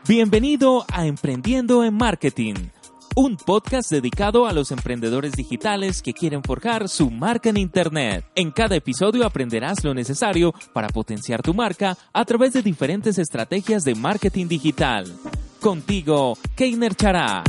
Bienvenido a Emprendiendo en Marketing, un podcast dedicado a los emprendedores digitales que quieren forjar su marca en Internet. En cada episodio aprenderás lo necesario para potenciar tu marca a través de diferentes estrategias de marketing digital. Contigo, Keiner Chará.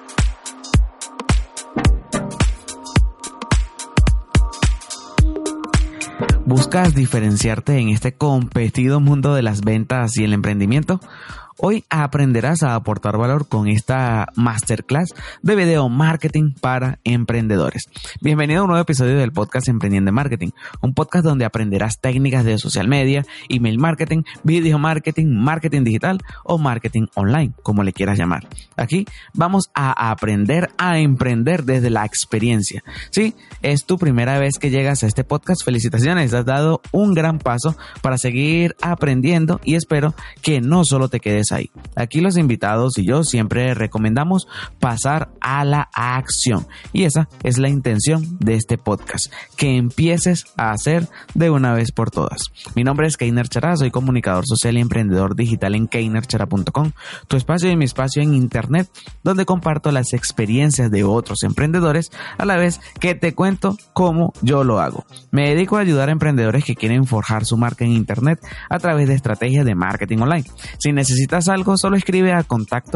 ¿Buscas diferenciarte en este competido mundo de las ventas y el emprendimiento? Hoy aprenderás a aportar valor con esta masterclass de video marketing para emprendedores. Bienvenido a un nuevo episodio del podcast Emprendiendo en Marketing, un podcast donde aprenderás técnicas de social media, email marketing, video marketing, marketing digital o marketing online, como le quieras llamar. Aquí vamos a aprender a emprender desde la experiencia. Si es tu primera vez que llegas a este podcast, felicitaciones, has dado un gran paso para seguir aprendiendo y espero que no solo te quedes ahí. Aquí los invitados y yo siempre recomendamos pasar a la acción y esa es la intención de este podcast, que empieces a hacer de una vez por todas. Mi nombre es Keiner Chará, soy comunicador social y emprendedor digital en keinerchara.com, tu espacio y mi espacio en internet donde comparto las experiencias de otros emprendedores a la vez que te cuento cómo yo lo hago. Me dedico a ayudar a emprendedores que quieren forjar su marca en internet a través de estrategias de marketing online. Si necesitas algo, solo escribe a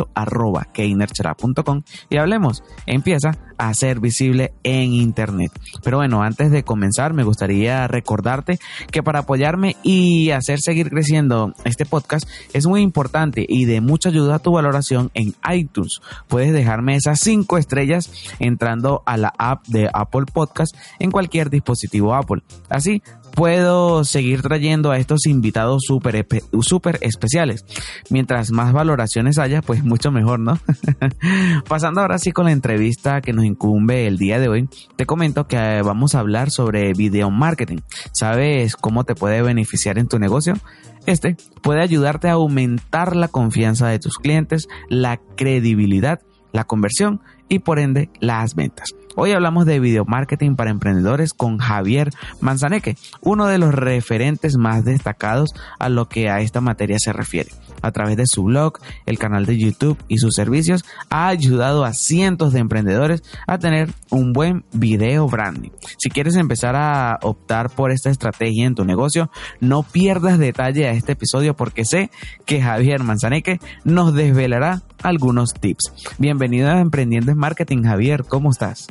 contacto@keinerchara.com y hablemos. Empieza a ser visible en internet. Pero bueno, antes de comenzar me gustaría recordarte que para apoyarme y hacer seguir creciendo este podcast es muy importante y de mucha ayuda tu valoración en iTunes. Puedes dejarme esas 5 estrellas entrando a la app de Apple Podcast en cualquier dispositivo Apple. Así puedo seguir trayendo a estos invitados súper especiales. Mientras más valoraciones haya, pues mucho mejor, ¿no? Pasando ahora sí con la entrevista que nos incumbe el día de hoy, te comento que vamos a hablar sobre video marketing. ¿Sabes cómo te puede beneficiar en tu negocio? Este puede ayudarte a aumentar la confianza de tus clientes, la credibilidad, la conversión y por ende las ventas. Hoy hablamos de video marketing para emprendedores con Javier Manzaneque, uno de los referentes más destacados a lo que a esta materia se refiere. A través de su blog, el canal de YouTube y sus servicios, ha ayudado a cientos de emprendedores a tener un buen video branding. Si quieres empezar a optar por esta estrategia en tu negocio, no pierdas detalle a este episodio porque sé que Javier Manzaneque nos desvelará algunos tips. Bienvenido a Emprendiendo en Marketing, Javier, ¿cómo estás?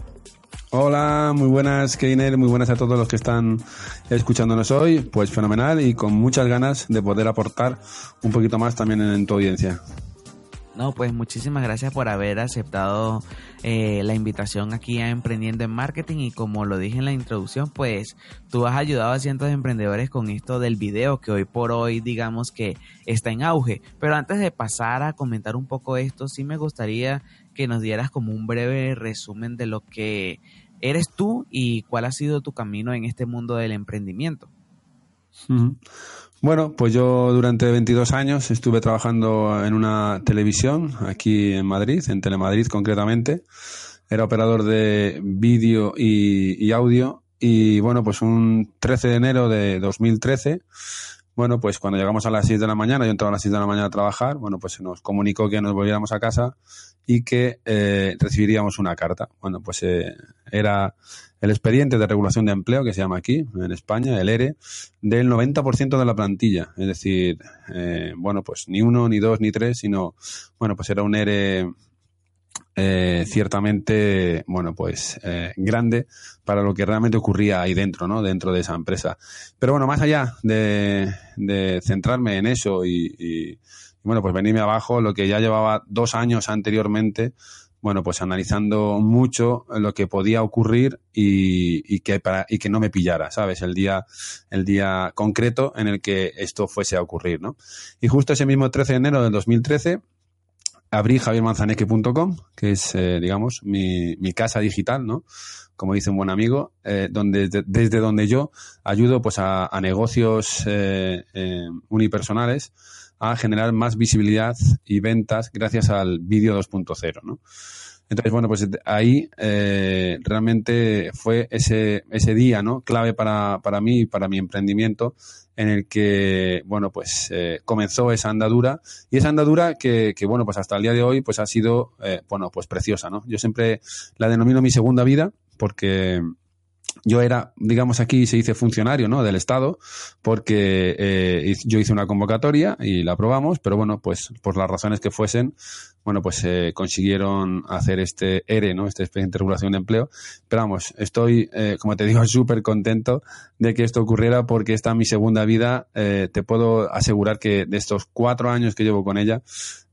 Hola, muy buenas, Keiner, muy buenas a todos los que están escuchándonos hoy. Pues fenomenal y con muchas ganas de poder aportar un poquito más también en tu audiencia. No, pues muchísimas gracias por haber aceptado la invitación aquí a Emprendiendo en Marketing y como lo dije en la introducción, pues tú has ayudado a cientos de emprendedores con esto del video que hoy por hoy digamos que está en auge. Pero antes de pasar a comentar un poco esto, sí me gustaría que nos dieras como un breve resumen de lo que eres tú y cuál ha sido tu camino en este mundo del emprendimiento. Bueno, pues yo durante 22 años estuve trabajando en una televisión aquí en Madrid, en Telemadrid concretamente. Era operador de vídeo y audio y bueno, pues un 13 de enero de 2013, bueno, pues cuando llegamos a las 6 de la mañana, yo entraba a las 6 de la mañana a trabajar, bueno, pues se nos comunicó que nos volviéramos a casa y que recibiríamos una carta. Bueno, pues era el expediente de regulación de empleo, que se llama aquí, en España, el ERE, del 90% de la plantilla. Es decir, bueno, pues ni 1, ni 2, ni 3, sino, bueno, pues era un ERE ciertamente, bueno, pues grande para lo que realmente ocurría ahí dentro, ¿no? Dentro de esa empresa. Pero bueno, más allá de centrarme en eso y bueno, pues venirme abajo, lo que ya llevaba 2 años anteriormente, bueno, pues analizando mucho lo que podía ocurrir y que no me pillara, ¿sabes? El día concreto en el que esto fuese a ocurrir, ¿no? Y justo ese mismo 13 de enero del 2013 abrí javiermanzaneque.com, que es, digamos, mi casa digital, ¿no? Como dice un buen amigo, desde donde yo ayudo pues a negocios unipersonales a generar más visibilidad y ventas gracias al vídeo 2.0, ¿no? Entonces, bueno, pues ahí realmente fue ese día, ¿no? Clave para mí y para mi emprendimiento en el que, bueno, pues comenzó esa andadura, y esa andadura que bueno, pues hasta el día de hoy pues ha sido, bueno, pues preciosa, ¿no? Yo siempre la denomino mi segunda vida, porque yo era, digamos, aquí se dice funcionario, ¿no?, del Estado, porque yo hice una convocatoria y la aprobamos, pero bueno, pues por las razones que fuesen, bueno, pues consiguieron hacer este ERE, ¿no?, este expediente de regulación de empleo. Pero vamos, estoy, como te digo, súper contento de que esto ocurriera, porque esta es mi segunda vida. Te puedo asegurar que de estos 4 años que llevo con ella,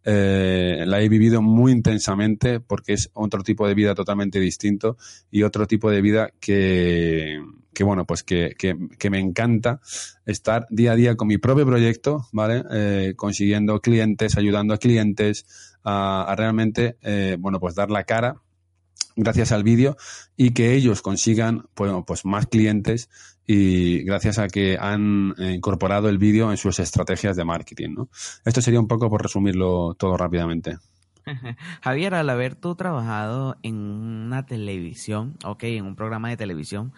la he vivido muy intensamente, porque es otro tipo de vida totalmente distinto y otro tipo de vida que bueno, pues que me encanta estar día a día con mi propio proyecto, ¿vale? Consiguiendo clientes, ayudando a clientes a realmente, bueno, pues dar la cara gracias al vídeo, y que ellos consigan, bueno, pues más clientes, y gracias a que han incorporado el vídeo en sus estrategias de marketing, ¿no? Esto sería un poco por resumirlo todo rápidamente. Javier, al haber tú trabajado en una televisión, en un programa de televisión,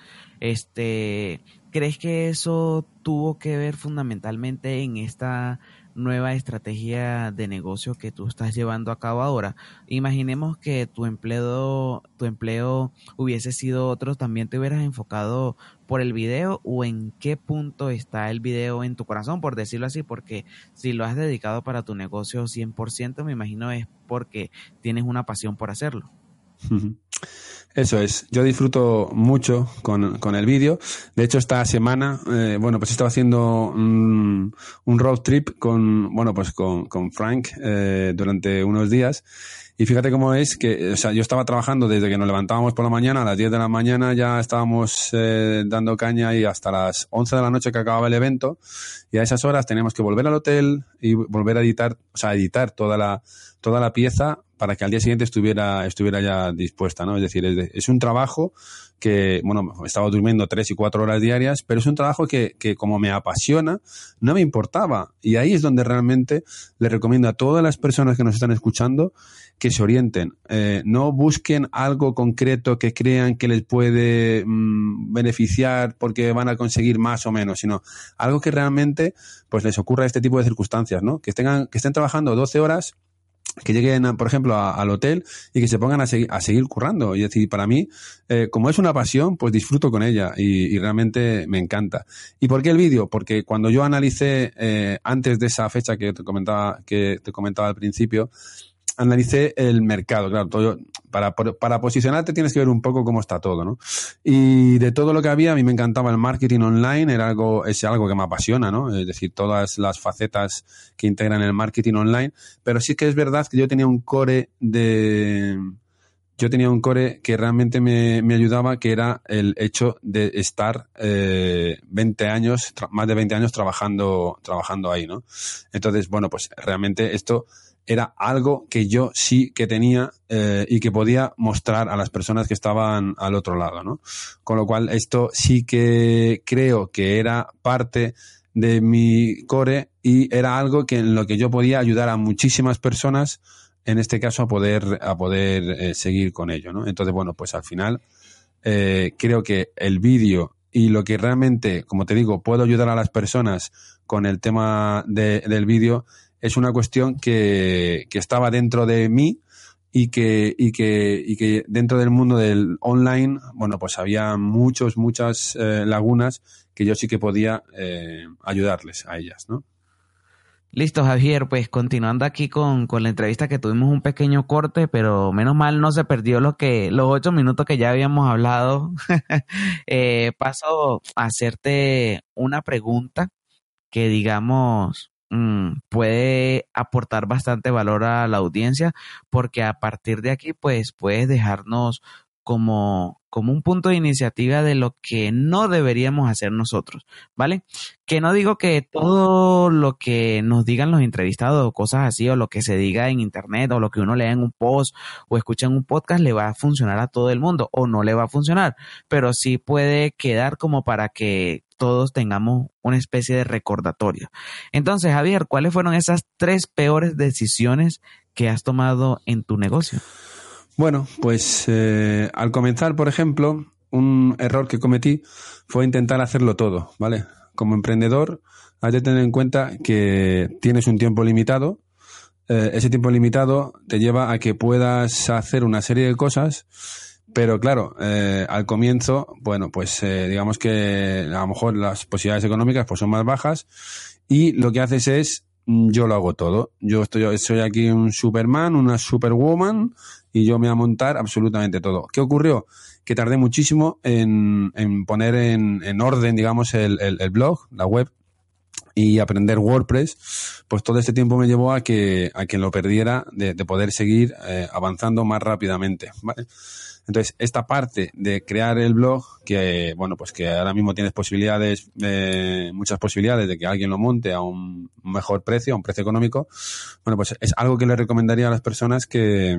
¿crees que eso tuvo que ver fundamentalmente en esta nueva estrategia de negocio que tú estás llevando a cabo ahora? Imaginemos que tu empleo hubiese sido otro, ¿también te hubieras enfocado por el video, o en qué punto está el video en tu corazón, por decirlo así? Porque si lo has dedicado para tu negocio 100%, me imagino es porque tienes una pasión por hacerlo. Eso es, yo disfruto mucho con el vídeo. De hecho, esta semana, bueno, pues estaba haciendo un road trip con Frank durante unos días. Y fíjate cómo es que, o sea, yo estaba trabajando desde que nos levantábamos por la mañana, a las 10 de la mañana ya estábamos dando caña, y hasta las 11 de la noche que acababa el evento, y a esas horas teníamos que volver al hotel y volver a editar toda la pieza para que al día siguiente estuviera ya dispuesta, ¿no? Es decir, es un trabajo que, bueno, estaba durmiendo 3 y 4 horas diarias, pero es un trabajo que como me apasiona, no me importaba. Y ahí es donde realmente le recomiendo a todas las personas que nos están escuchando que se orienten. No busquen algo concreto que crean que les puede beneficiar porque van a conseguir más o menos, sino algo que realmente pues les ocurra este tipo de circunstancias, ¿no? Que estén trabajando 12 horas, que lleguen, por ejemplo, al hotel y que se pongan a seguir currando. Y es decir, para mí, como es una pasión, pues disfruto con ella y realmente me encanta. ¿Y por qué el vídeo? Porque cuando yo analicé, antes de esa fecha que te comentaba al principio, analicé el mercado. Claro, para posicionarte tienes que ver un poco cómo está todo, ¿no? Y de todo lo que había, a mí me encantaba el marketing online, es algo que me apasiona, ¿no? Es decir, todas las facetas que integran el marketing online. Pero sí que es verdad que yo tenía un core que realmente me ayudaba, que era el hecho de estar más de 20 años trabajando ahí, ¿no? Entonces, bueno, pues realmente esto era algo que yo sí que tenía y que podía mostrar a las personas que estaban al otro lado, ¿no? Con lo cual, esto sí que creo que era parte de mi core, y era algo en lo que yo podía ayudar a muchísimas personas, en este caso a poder seguir con ello, ¿no? Entonces, bueno, pues al final creo que el vídeo y lo que realmente, como te digo, puedo ayudar a las personas con el tema del vídeo, es una cuestión que estaba dentro de mí, y que dentro del mundo del online, bueno, pues había muchas lagunas que yo sí que podía ayudarles a ellas, ¿no? Listo, Javier, pues continuando aquí con la entrevista, que tuvimos un pequeño corte, pero menos mal no se perdió los 8 minutos que ya habíamos hablado. Paso a hacerte una pregunta que, digamos, puede aportar bastante valor a la audiencia, porque a partir de aquí pues puedes dejarnos como un punto de iniciativa de lo que no deberíamos hacer nosotros, ¿vale? Que no digo que todo lo que nos digan los entrevistados o cosas así, o lo que se diga en internet, o lo que uno lea en un post o escucha en un podcast le va a funcionar a todo el mundo, o no le va a funcionar, pero sí puede quedar como para que todos tengamos una especie de recordatorio. Entonces, Javier, ¿cuáles fueron esas 3 peores decisiones que has tomado en tu negocio? Bueno, pues al comenzar, por ejemplo, un error que cometí fue intentar hacerlo todo, ¿vale? como emprendedor, hay que tener en cuenta que tienes un tiempo limitado. Ese tiempo limitado te lleva a que puedas hacer una serie de cosas, pero claro, al comienzo, bueno, pues digamos que a lo mejor las posibilidades económicas pues son más bajas y lo que haces es, yo lo hago todo. Soy aquí un Superman, una Superwoman y yo me voy a montar absolutamente todo. ¿Qué ocurrió? Que tardé muchísimo en poner en orden, digamos, el blog, la web, y aprender WordPress. Pues todo este tiempo me llevó a que lo perdiera de poder seguir avanzando más rápidamente, ¿vale? Entonces, esta parte de crear el blog, que bueno, pues que ahora mismo tienes posibilidades, muchas posibilidades de que alguien lo monte a un mejor precio, a un precio económico, bueno, pues es algo que le recomendaría a las personas que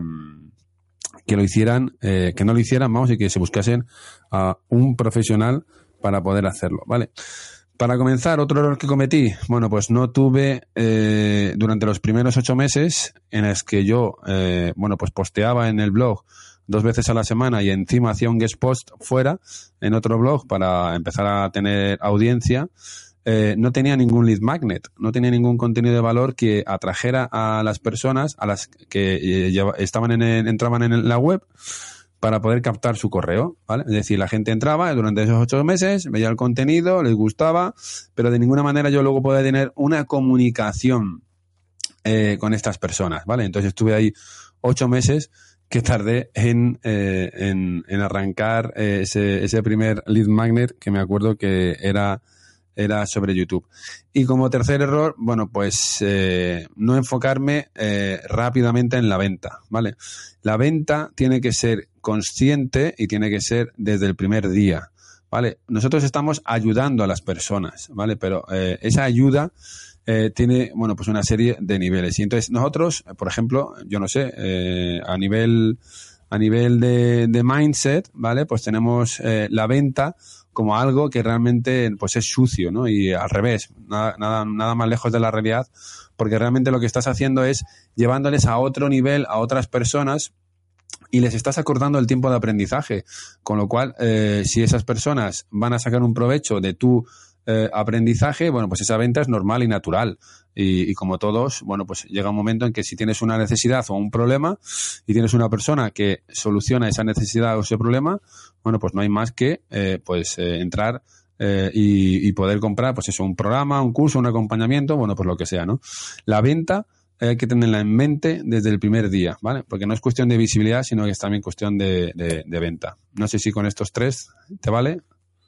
lo hicieran, que no lo hicieran, vamos, y que se buscasen a un profesional para poder hacerlo, ¿vale? Para comenzar, otro error que cometí, bueno, pues no tuve, durante los primeros 8 meses en los que yo, bueno, pues posteaba en el blog 2 veces a la semana y encima hacía un guest post fuera en otro blog para empezar a tener audiencia, no tenía ningún lead magnet, no tenía ningún contenido de valor que atrajera a las personas a las que entraban en la web para poder captar su correo, ¿vale? Es decir, la gente entraba durante esos 8 meses, veía el contenido, les gustaba, pero de ninguna manera yo luego podía tener una comunicación con estas personas, ¿vale? Entonces estuve ahí 8 meses que tardé en arrancar ese primer lead magnet, que me acuerdo que era sobre YouTube. Y como tercer error, bueno, pues no enfocarme rápidamente en la venta, ¿vale? La venta tiene que ser consciente y tiene que ser desde el primer día, ¿vale? Nosotros estamos ayudando a las personas, ¿vale? Pero esa ayuda tiene, bueno, pues una serie de niveles. Y entonces nosotros, por ejemplo, yo no sé, a nivel de mindset, ¿vale? Pues tenemos la venta como algo que realmente pues es sucio, ¿no? Y al revés, nada más lejos de la realidad, porque realmente lo que estás haciendo es llevándoles a otro nivel a otras personas y les estás acortando el tiempo de aprendizaje, con lo cual si esas personas van a sacar un provecho de tu aprendizaje, bueno, pues esa venta es normal y natural. Y como todos, bueno, pues llega un momento en que si tienes una necesidad o un problema y tienes una persona que soluciona esa necesidad o ese problema, bueno, pues no hay más que entrar y poder comprar, pues eso, un programa, un curso, un acompañamiento, bueno, pues lo que sea, ¿no? La venta hay que tenerla en mente desde el primer día, ¿vale? Porque no es cuestión de visibilidad, sino que es también cuestión de venta. No sé si con estos 3 te vale.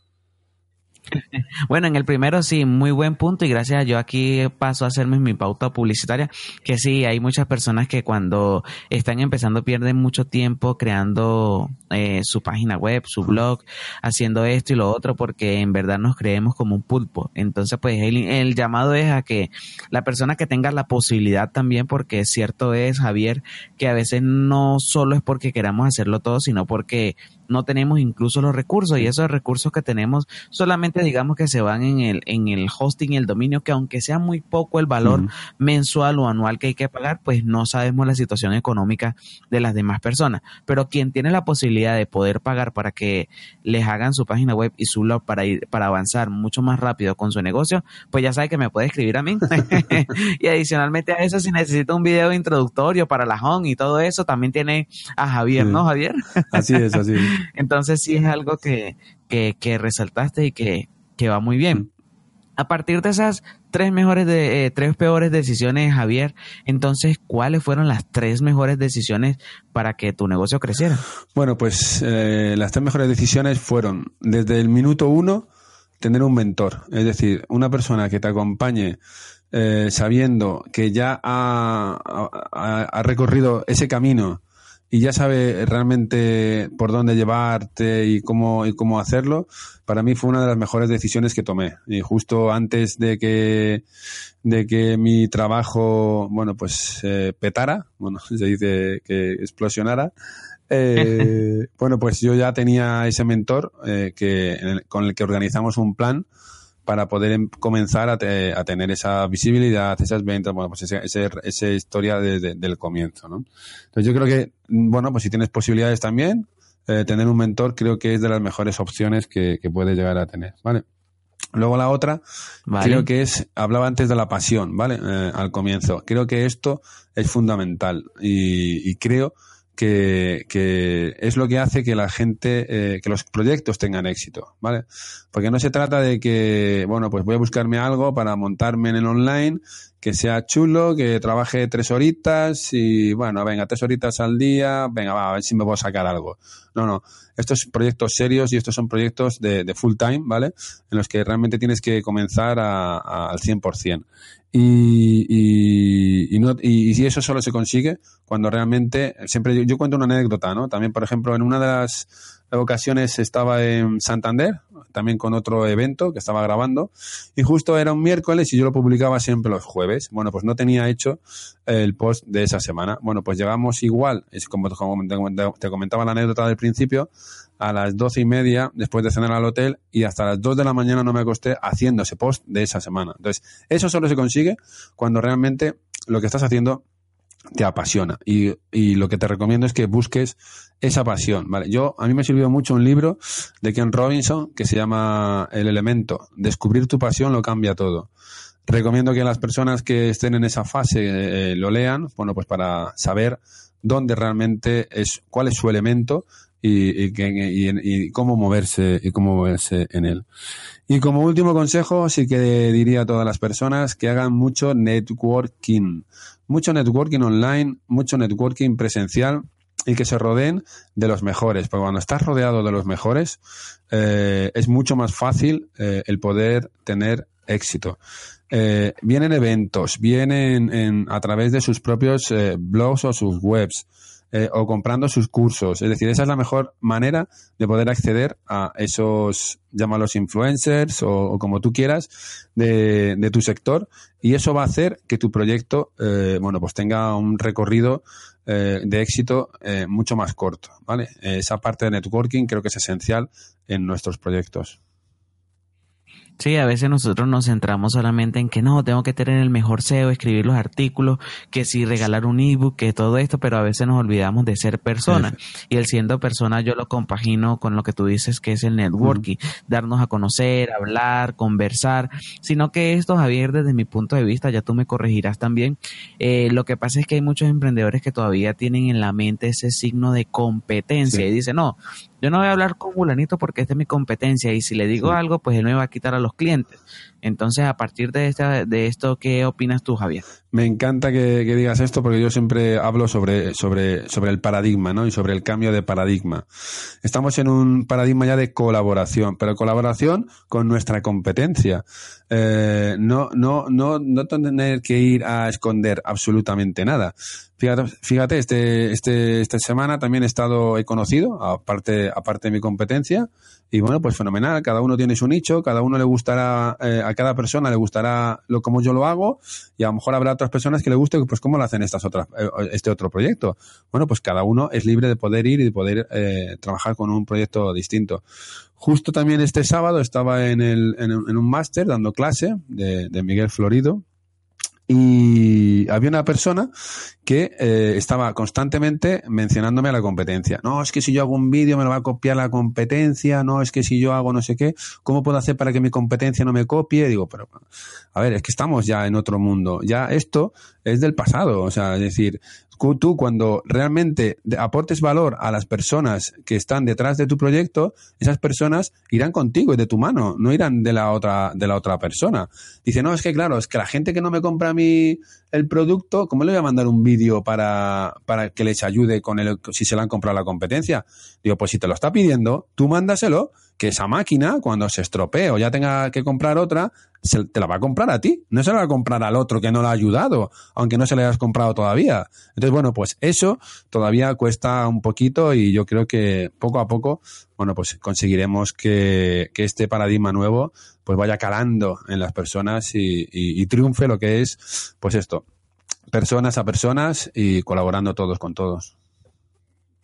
Bueno, en el primero sí, muy buen punto y gracias, yo aquí paso a hacerme mi pauta publicitaria, que sí, hay muchas personas que cuando están empezando pierden mucho tiempo creando su página web, su blog, haciendo esto y lo otro porque en verdad nos creemos como un pulpo. Entonces pues el llamado es a que la persona que tenga la posibilidad también, porque cierto es, Javier, que a veces no solo es porque queramos hacerlo todo, sino porque no tenemos incluso los recursos y esos recursos que tenemos solamente digamos que se van en el hosting y el dominio, que aunque sea muy poco el valor mensual o anual que hay que pagar, pues no sabemos la situación económica de las demás personas, pero quien tiene la posibilidad de poder pagar para que les hagan su página web y su blog para avanzar mucho más rápido con su negocio, pues ya sabe que me puede escribir a mí. Y adicionalmente a eso, si necesita un video introductorio para la home y todo eso, también tiene a Javier, ¿no, Javier? Así es. Entonces sí es algo que resaltaste y que va muy bien. A partir de esas 3 peores decisiones, Javier, entonces, ¿cuáles fueron las 3 mejores decisiones para que tu negocio creciera? Bueno, pues las 3 mejores decisiones fueron, desde el minuto 1, tener un mentor. Es decir, una persona que te acompañe sabiendo que ya ha recorrido ese camino y ya sabe realmente por dónde llevarte y cómo hacerlo. Para mí fue una de las mejores decisiones que tomé. Y justo antes de que mi trabajo, bueno, pues petara, bueno, se dice que explosionara, bueno, pues yo ya tenía ese mentor con el que organizamos un plan para poder comenzar a tener esa visibilidad, esas ventas, bueno, pues esa historia del comienzo, ¿no? Entonces yo creo que, bueno, pues si tienes posibilidades también, tener un mentor creo que es de las mejores opciones que puedes llegar a tener, ¿vale? Luego la otra, Vale. creo que hablaba antes de la pasión, ¿vale? Al comienzo. Creo que esto es fundamental y creo que es lo que hace que la gente, que los proyectos tengan éxito, ¿vale? Porque no se trata de que, bueno, pues voy a buscarme algo para montarme en el online, que sea chulo, que trabaje 3 horitas y, bueno, venga, 3 horitas al día, venga, va, a ver si me puedo sacar algo. No. Estos proyectos serios y estos son proyectos de full time, ¿vale? En los que realmente tienes que comenzar al 100%. Y si eso solo se consigue cuando realmente, siempre yo cuento una anécdota, ¿no? También, por ejemplo, en una de las ocasiones estaba en Santander, también con otro evento que estaba grabando, y justo era un miércoles y yo lo publicaba siempre los jueves. Bueno, pues no tenía hecho el post de esa semana. Bueno, pues llegamos igual, es como te comentaba la anécdota del principio, a las 12:30 después de cenar al hotel y hasta las 2 de la mañana no me acosté haciendo ese post de esa semana. Entonces, eso solo se consigue cuando realmente lo que estás haciendo te apasiona y lo que te recomiendo es que busques esa pasión, ¿vale? A mí me sirvió mucho un libro de Ken Robinson que se llama El Elemento. Descubrir tu pasión lo cambia todo. Recomiendo que las personas que estén en esa fase lo lean, bueno, pues para saber dónde realmente cuál es su elemento y cómo moverse en él. Y como último consejo, sí que diría a todas las personas que hagan mucho networking online, mucho networking presencial y que se rodeen de los mejores, porque cuando estás rodeado de los mejores es mucho más fácil el poder tener éxito. Vienen eventos, vienen a través de sus propios blogs o sus webs, o comprando sus cursos. Es decir, esa es la mejor manera de poder acceder a esos, llámalos influencers o como tú quieras, de tu sector, y eso va a hacer que tu proyecto, pues tenga un recorrido de éxito mucho más corto, ¿vale? Esa parte de networking creo que es esencial en nuestros proyectos. Sí, a veces nosotros nos centramos solamente en que no, tengo que tener el mejor SEO, escribir los artículos, que si regalar un ebook, que todo esto, pero a veces nos olvidamos de ser persona. Sí. Y el siendo persona yo lo compagino con lo que tú dices que es el networking, darnos a conocer, hablar, conversar, sino que esto, Javier, desde mi punto de vista, ya tú me corregirás también, lo que pasa es que hay muchos emprendedores que todavía tienen en la mente ese signo de competencia y dicen, no, yo no voy a hablar con fulanito porque esta es mi competencia y si le digo algo, pues él me va a quitar a los clientes. Entonces, a partir de esto, ¿qué opinas tú, Javier? Me encanta que digas esto porque yo siempre hablo sobre el paradigma, ¿no? Y sobre el cambio de paradigma. Estamos en un paradigma ya de colaboración, pero colaboración con nuestra competencia. No tener que ir a esconder absolutamente nada. Fíjate, esta semana también he conocido, aparte de mi competencia, y bueno, pues fenomenal, cada uno tiene su nicho, cada uno le gustará, a cada persona le gustará como yo lo hago, y a lo mejor habrá otras personas que le guste, pues cómo lo hacen este otro proyecto. Bueno, pues cada uno es libre de poder ir y de poder trabajar con un proyecto distinto. Justo también este sábado estaba en un máster dando clase de Miguel Florido, y había una persona que estaba constantemente mencionándome a la competencia. No, es que si yo hago un vídeo me lo va a copiar la competencia, no, es que si yo hago no sé qué, ¿cómo puedo hacer para que mi competencia no me copie? Digo, pero, a ver, es que estamos ya en otro mundo, ya esto es del pasado, o sea, es decir, tú cuando realmente aportes valor a las personas que están detrás de tu proyecto, esas personas irán contigo y de tu mano, no irán de la otra persona. Dice, no, es que claro, es que la gente que no me compra a mí el producto, ¿cómo le voy a mandar un vídeo para que les ayude si se lo han comprado a la competencia? Digo, pues si te lo está pidiendo, tú mándaselo, que esa máquina, cuando se estropee o ya tenga que comprar otra, te la va a comprar a ti, no se la va a comprar al otro que no la ha ayudado, aunque no se la hayas comprado todavía. Entonces, bueno, pues eso todavía cuesta un poquito y yo creo que poco a poco, bueno, pues conseguiremos que este paradigma nuevo pues vaya calando en las personas y triunfe lo que es, pues esto, personas a personas y colaborando todos con todos.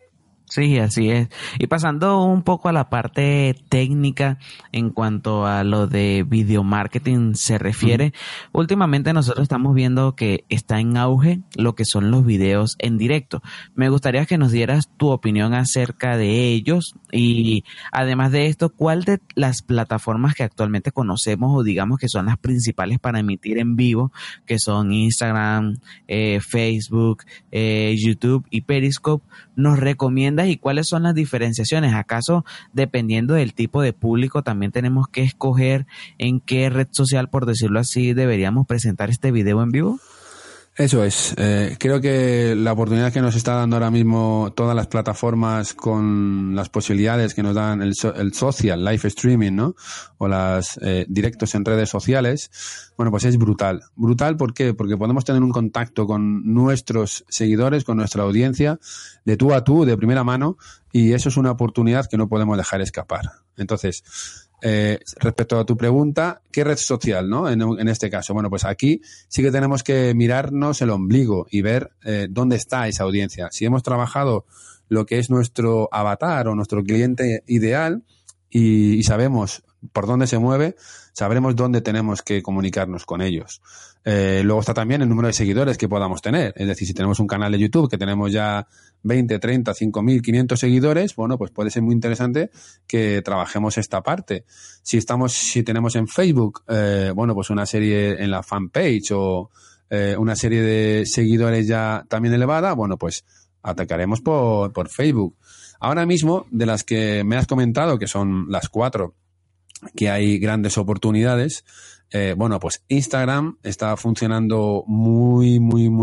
Sí, así es. Y pasando un poco a la parte técnica en cuanto a lo de video marketing se refiere, últimamente nosotros estamos viendo que está en auge lo que son los videos en directo. Me gustaría que nos dieras tu opinión acerca de ellos y además de esto, ¿cuál de las plataformas que actualmente conocemos o digamos que son las principales para emitir en vivo, que son Instagram, Facebook, YouTube y Periscope, nos recomiendas y cuáles son las diferenciaciones? ¿Acaso dependiendo del tipo de público también tenemos que escoger en qué red social, por decirlo así, deberíamos presentar este video en vivo? Eso es. Creo que la oportunidad que nos está dando ahora mismo todas las plataformas con las posibilidades que nos dan el social, live streaming, ¿no? O las directos en redes sociales, bueno, pues es brutal. Brutal, ¿por qué? Porque podemos tener un contacto con nuestros seguidores, con nuestra audiencia, de tú a tú, de primera mano, y eso es una oportunidad que no podemos dejar escapar. Entonces, respecto a tu pregunta, ¿qué red social, no? En este caso, bueno, pues aquí sí que tenemos que mirarnos el ombligo y ver dónde está esa audiencia. Si hemos trabajado lo que es nuestro avatar o nuestro cliente ideal y sabemos por dónde se mueve, sabremos dónde tenemos que comunicarnos con ellos. Luego está también el número de seguidores que podamos tener. Es decir, si tenemos un canal de YouTube que tenemos ya 20, 30, 5.000, 500 seguidores, bueno, pues puede ser muy interesante que trabajemos esta parte. Si tenemos en Facebook, bueno, pues una serie en la fanpage o una serie de seguidores ya también elevada, bueno, pues atacaremos por Facebook. Ahora mismo, de las que me has comentado, que son las 4, que hay grandes oportunidades, bueno, pues Instagram está funcionando muy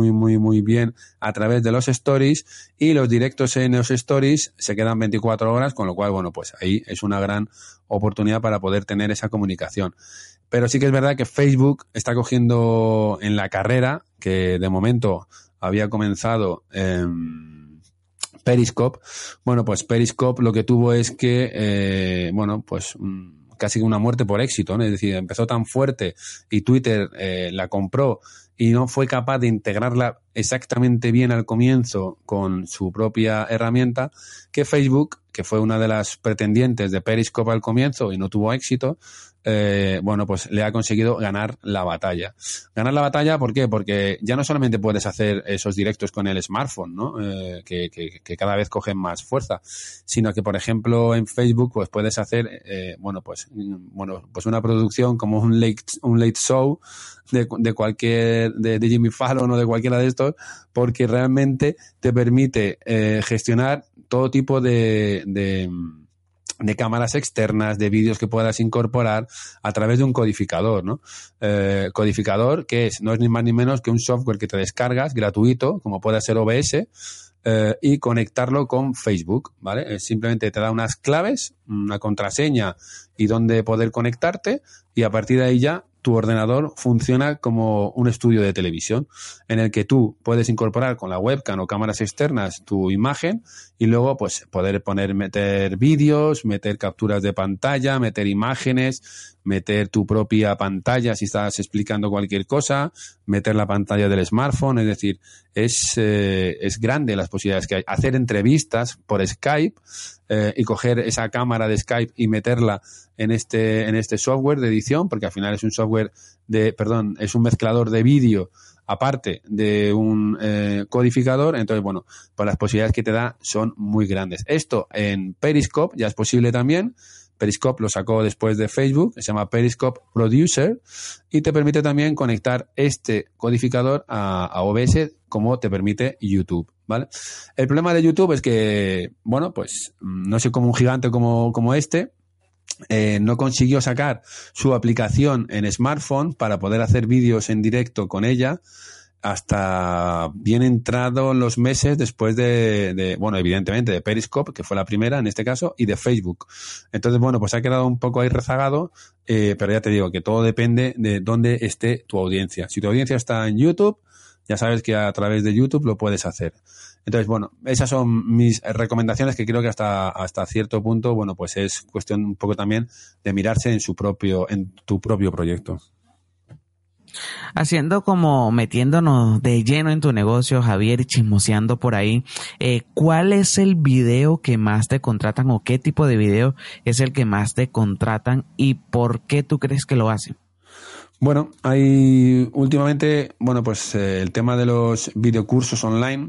bien a través de los stories y los directos en los stories se quedan 24 horas, con lo cual, bueno, pues ahí es una gran oportunidad para poder tener esa comunicación. Pero sí que es verdad que Facebook está cogiendo en la carrera, que de momento había comenzado Periscope. Bueno, pues Periscope lo que tuvo es que, bueno, pues casi una muerte por éxito, ¿no? Es decir, empezó tan fuerte y Twitter la compró y no fue capaz de integrarla exactamente bien al comienzo con su propia herramienta, que Facebook, que fue una de las pretendientes de Periscope al comienzo y no tuvo éxito, bueno, pues le ha conseguido ganar la batalla. Ganar la batalla, ¿por qué? Porque ya no solamente puedes hacer esos directos con el smartphone, ¿no? Que cada vez cogen más fuerza, sino que, por ejemplo, en Facebook, pues puedes hacer, bueno, pues una producción como un late show de cualquier, de Jimmy Fallon o de cualquiera de estos, porque realmente te permite gestionar todo tipo de cámaras externas, de vídeos que puedas incorporar a través de un codificador, ¿no? Codificador que no es ni más ni menos que un software que te descargas gratuito, como puede ser OBS, y conectarlo con Facebook, ¿vale? Simplemente te da unas claves, una contraseña y dónde poder conectarte, y a partir de ahí ya tu ordenador funciona como un estudio de televisión en el que tú puedes incorporar con la webcam o cámaras externas tu imagen y luego pues poder meter vídeos, meter capturas de pantalla, meter imágenes, meter tu propia pantalla si estás explicando cualquier cosa, meter la pantalla del smartphone. Es decir, es grande las posibilidades que hay. Hacer entrevistas por Skype y coger esa cámara de Skype y meterla en este software de edición, porque al final es un software es un mezclador de vídeo aparte de un codificador. Entonces, bueno, pues las posibilidades que te da son muy grandes. Esto en Periscope ya es posible también. Periscope lo sacó después de Facebook, se llama Periscope Producer, y te permite también conectar este codificador a OBS como te permite YouTube, ¿vale? El problema de YouTube es que, bueno, pues no sé cómo un gigante como este no consiguió sacar su aplicación en smartphone para poder hacer vídeos en directo con ella hasta bien entrado los meses después bueno, evidentemente de Periscope, que fue la primera en este caso, y de Facebook. Entonces, bueno, pues ha quedado un poco ahí rezagado, pero ya te digo que todo depende de dónde esté tu audiencia. Si tu audiencia está en YouTube, ya sabes que a través de YouTube lo puedes hacer. Entonces, bueno, esas son mis recomendaciones, que creo que hasta cierto punto, bueno, pues es cuestión un poco también de mirarse en tu propio proyecto. Haciendo como metiéndonos de lleno en tu negocio, Javier, y chismoseando por ahí, ¿cuál es el video que más te contratan o qué tipo de video es el que más te contratan y por qué tú crees que lo hacen? Bueno, hay últimamente, pues el tema de los videocursos online,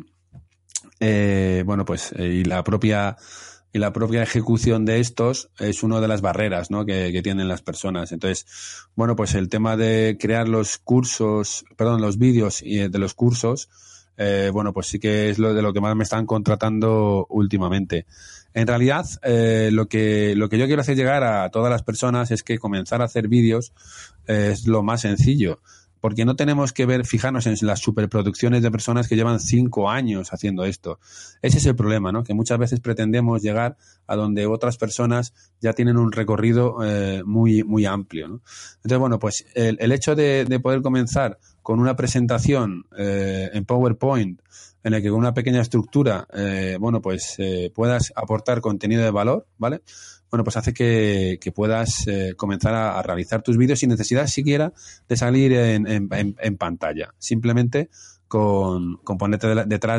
y la propia ejecución de estos es una de las barreras, ¿no?, que tienen las personas. Entonces, pues el tema de crear los vídeos de los cursos, pues sí que es lo que más me están contratando últimamente. En realidad, lo que yo quiero hacer llegar a todas las personas es que comenzar a hacer vídeos es lo más sencillo. Porque no tenemos que fijarnos en las superproducciones de personas que llevan 5 años haciendo esto. Ese es el problema, ¿no? Que muchas veces pretendemos llegar a donde otras personas ya tienen un recorrido muy, muy amplio, ¿no? Entonces, pues el hecho de poder comenzar con una presentación en PowerPoint en la que con una pequeña estructura, puedas aportar contenido de valor, ¿vale? Pues hace que puedas comenzar a realizar tus vídeos sin necesidad siquiera de salir en pantalla. Simplemente con ponerte detrás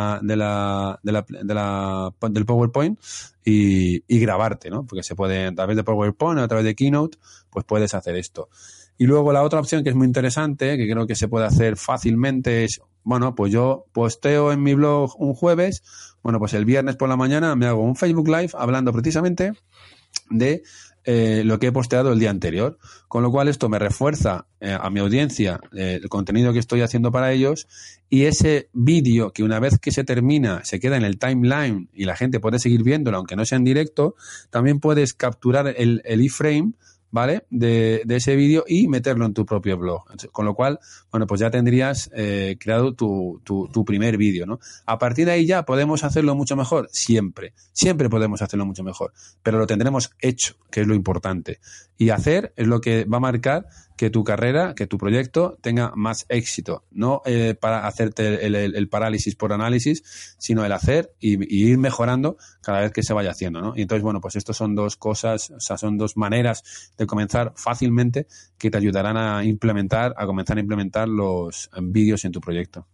del PowerPoint y grabarte, ¿no? Porque se puede, a través de PowerPoint, a través de Keynote, pues puedes hacer esto. Y luego la otra opción que es muy interesante, que creo que se puede hacer fácilmente, es, pues yo posteo en mi blog un jueves, pues el viernes por la mañana me hago un Facebook Live hablando precisamente de lo que he posteado el día anterior, con lo cual esto me refuerza a mi audiencia el contenido que estoy haciendo para ellos, y ese vídeo que una vez que se termina se queda en el timeline y la gente puede seguir viéndolo aunque no sea en directo, también puedes capturar el iframe, ¿vale?, de ese vídeo y meterlo en tu propio blog. Con lo cual, pues ya tendrías creado tu primer vídeo, ¿no? A partir de ahí ya podemos hacerlo mucho mejor, siempre podemos hacerlo mucho mejor, pero lo tendremos hecho, que es lo importante. Y hacer es lo que va a marcar que tu carrera, que tu proyecto tenga más éxito. No para hacerte el parálisis por análisis, sino el hacer y ir mejorando cada vez que se vaya haciendo, ¿no? Y entonces, pues estos son dos cosas, o sea, son dos maneras de comenzar fácilmente que te ayudarán a comenzar a implementar los vídeos en tu proyecto.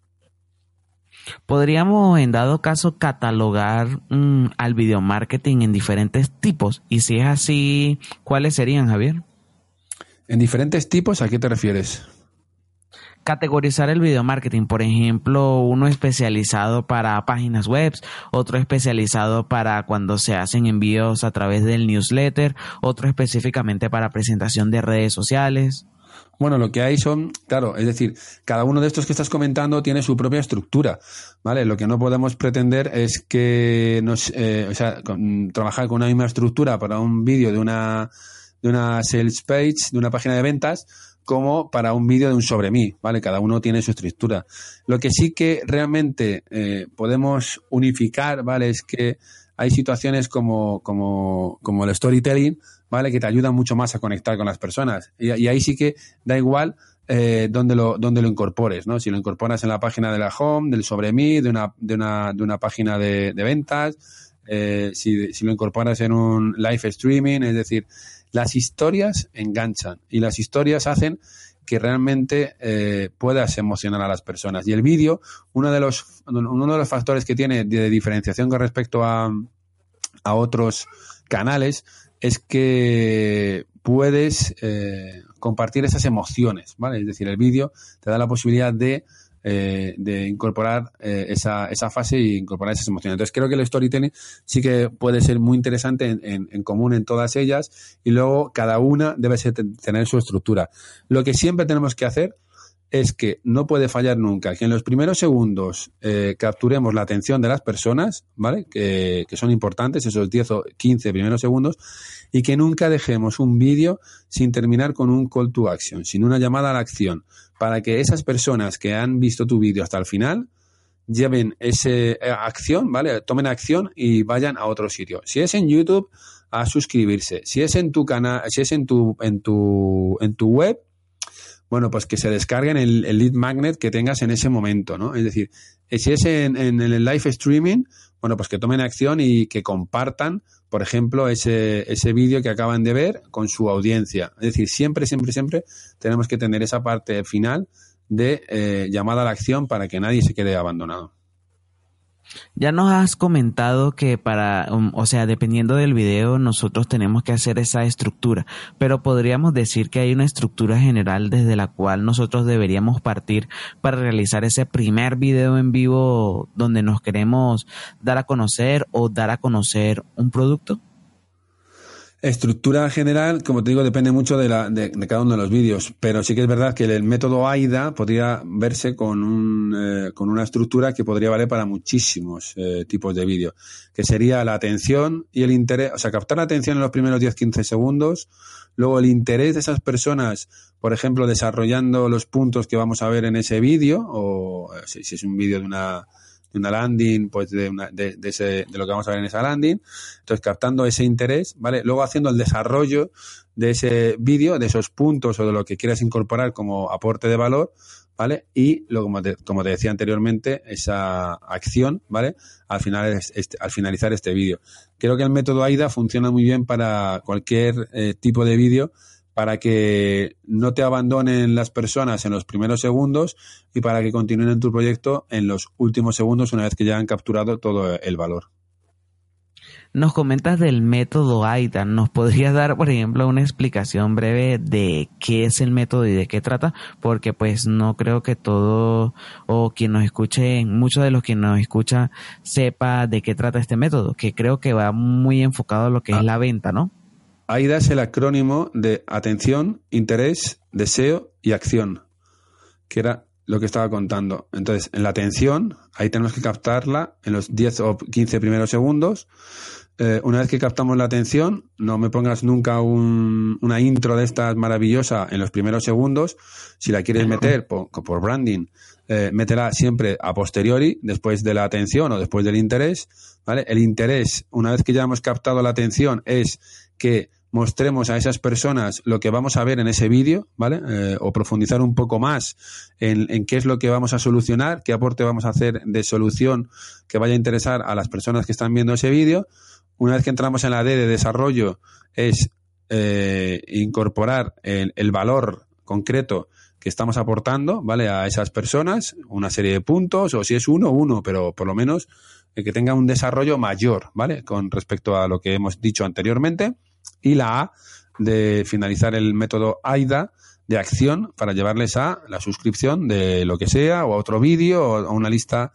¿Podríamos, en dado caso, catalogar al video marketing en diferentes tipos? Y si es así, ¿cuáles serían, Javier? ¿En diferentes tipos? ¿A qué te refieres? Categorizar el video marketing, por ejemplo, uno especializado para páginas web, otro especializado para cuando se hacen envíos a través del newsletter, otro específicamente para presentación de redes sociales. Bueno, lo que hay son, claro, es decir, cada uno de estos que estás comentando tiene su propia estructura, ¿vale? Lo que no podemos pretender es que trabajar con una misma estructura para un vídeo de una sales page, de una página de ventas, como para un vídeo de un sobre mí, ¿vale? Cada uno tiene su estructura. Lo que sí que realmente podemos unificar, ¿vale?, es que hay situaciones como el storytelling, ¿vale?, que te ayudan mucho más a conectar con las personas. Y ahí sí que da igual donde lo incorpores, ¿no? Si lo incorporas en la página de la home, del sobre mí, de una página de ventas, si lo incorporas en un live streaming, es decir, las historias enganchan y las historias hacen que realmente puedas emocionar a las personas. Y el vídeo, uno de los factores que tiene de diferenciación con respecto a otros canales es que puedes compartir esas emociones, ¿vale? Es decir, el vídeo te da la posibilidad de incorporar esa fase y incorporar esas emociones. Entonces creo que el storytelling sí que puede ser muy interesante en común en todas ellas, y luego cada una debe tener su estructura. Lo que siempre tenemos que hacer es que no puede fallar nunca que en los primeros segundos capturemos la atención de las personas, ¿vale?, que son importantes, esos 10 o 15 primeros segundos, y que nunca dejemos un vídeo sin terminar con un call to action, sin una llamada a la acción, para que esas personas que han visto tu vídeo hasta el final lleven esa acción, ¿vale?, tomen acción y vayan a otro sitio. Si es en YouTube, a suscribirse. Si es en tu canal, si es en tu web, pues que se descarguen el lead magnet que tengas en ese momento, ¿no? Es decir, si es en el live streaming, bueno, pues que tomen acción y que compartan, por ejemplo, ese vídeo que acaban de ver con su audiencia. Es decir, siempre tenemos que tener esa parte final de llamada a la acción para que nadie se quede abandonado. Ya nos has comentado que o sea, dependiendo del video, nosotros tenemos que hacer esa estructura, pero podríamos decir que hay una estructura general desde la cual nosotros deberíamos partir para realizar ese primer video en vivo donde nos queremos dar a conocer o dar a conocer un producto. Estructura general, como te digo, depende mucho de cada uno de los vídeos, pero sí que es verdad que el método AIDA podría verse con una estructura que podría valer para muchísimos tipos de vídeo, que sería la atención y el interés, o sea, captar la atención en los primeros 10-15 segundos, luego el interés de esas personas, por ejemplo, desarrollando los puntos que vamos a ver en ese vídeo, o si es un vídeo de una landing, pues de lo que vamos a ver en esa landing. Entonces, captando ese interés, ¿vale? Luego haciendo el desarrollo de ese vídeo, de esos puntos o de lo que quieras incorporar como aporte de valor, ¿vale? Y luego, como te decía anteriormente, esa acción, ¿vale? Al finalizar este vídeo. Creo que el método AIDA funciona muy bien para cualquier tipo de vídeo, para que no te abandonen las personas en los primeros segundos y para que continúen en tu proyecto en los últimos segundos una vez que ya han capturado todo el valor. Nos comentas del método AIDA. ¿Nos podrías dar, por ejemplo, una explicación breve de qué es el método y de qué trata? Porque pues no creo que todo o quien nos escuche, muchos de los que nos escucha sepa de qué trata este método, que creo que va muy enfocado a lo que es la venta, ¿no? AIDA es el acrónimo de atención, interés, deseo y acción, que era lo que estaba contando. Entonces, en la atención, ahí tenemos que captarla en los 10 o 15 primeros segundos. Una vez que captamos la atención, no me pongas nunca una intro de estas maravillosa en los primeros segundos. Si la quieres meter por branding, métela siempre a posteriori, después de la atención o después del interés, ¿vale? El interés, una vez que ya hemos captado la atención, es que mostremos a esas personas lo que vamos a ver en ese vídeo, ¿vale? O profundizar un poco más en qué es lo que vamos a solucionar, qué aporte vamos a hacer de solución que vaya a interesar a las personas que están viendo ese vídeo. Una vez que entramos en la D de desarrollo, es incorporar el valor concreto que estamos aportando, ¿vale? A esas personas, una serie de puntos, o si es uno, pero por lo menos que tenga un desarrollo mayor, ¿vale? Con respecto a lo que hemos dicho anteriormente. Y la A de finalizar el método AIDA de acción para llevarles a la suscripción de lo que sea, o a otro vídeo, o a una lista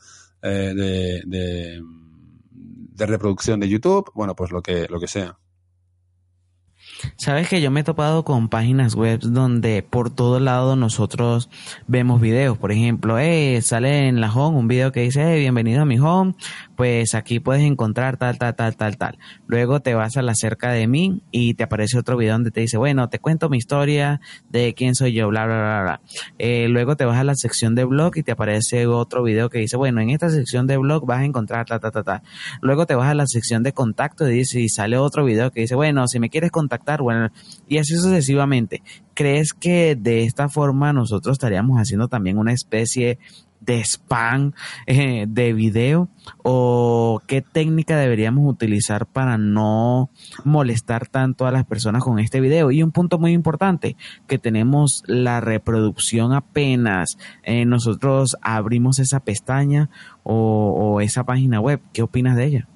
de reproducción de YouTube, bueno, pues lo que sea. Sabes que yo me he topado con páginas web donde por todo lado nosotros vemos videos. Por ejemplo, sale en la home un video que dice, bienvenido a mi home, pues aquí puedes encontrar tal. Luego te vas a la cerca de mí y te aparece otro video donde te dice, bueno, te cuento mi historia de quién soy yo, bla, bla, bla, bla. Luego te vas a la sección de blog y te aparece otro video que dice, bueno, en esta sección de blog vas a encontrar tal. Luego te vas a la sección de contacto y sale otro video que dice, bueno, si me quieres contactar, bueno, y así sucesivamente. ¿Crees que de esta forma nosotros estaríamos haciendo también una especie de spam de video? ¿O qué técnica deberíamos utilizar para no molestar tanto a las personas con este video? Y un punto muy importante, que tenemos la reproducción apenas nosotros abrimos esa pestaña o esa página web. ¿Qué opinas de ella?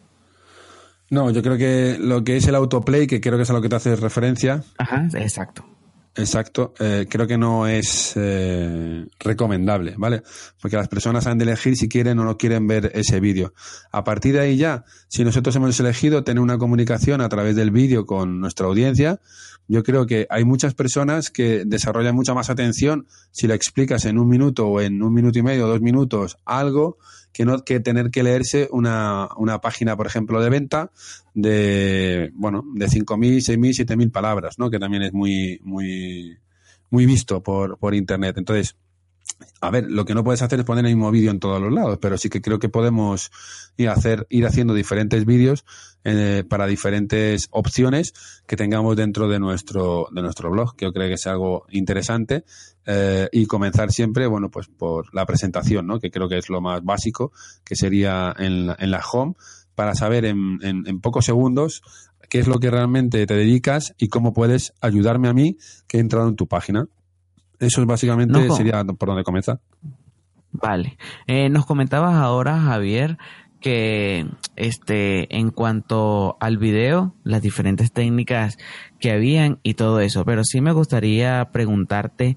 No, yo creo que lo que es el autoplay, que creo que es a lo que te haces referencia. Ajá, exacto. Exacto, creo que no es recomendable, ¿vale? Porque las personas han de elegir si quieren o no quieren ver ese vídeo. A partir de ahí ya, si nosotros hemos elegido tener una comunicación a través del vídeo con nuestra audiencia, yo creo que hay muchas personas que desarrollan mucha más atención si le explicas en 1 minuto o en 1 minuto y medio o 2 minutos algo, que no que tener que leerse una página, por ejemplo, de venta de 5.000, 6.000, 7.000 palabras, ¿no? Que también es muy visto por internet. Entonces, A ver, lo que no puedes hacer es poner el mismo vídeo en todos los lados, pero sí que creo que podemos ir haciendo diferentes vídeos para diferentes opciones que tengamos dentro de nuestro blog, que yo creo que es algo interesante, y comenzar siempre, bueno, pues por la presentación, ¿no? Que creo que es lo más básico, que sería en la home, para saber en pocos segundos qué es lo que realmente te dedicas y cómo puedes ayudarme a mí que he entrado en tu página. Eso es básicamente sería por donde comenzar. Vale. Nos comentabas ahora, Javier, que en cuanto al video, las diferentes técnicas que habían y todo eso, pero sí me gustaría preguntarte,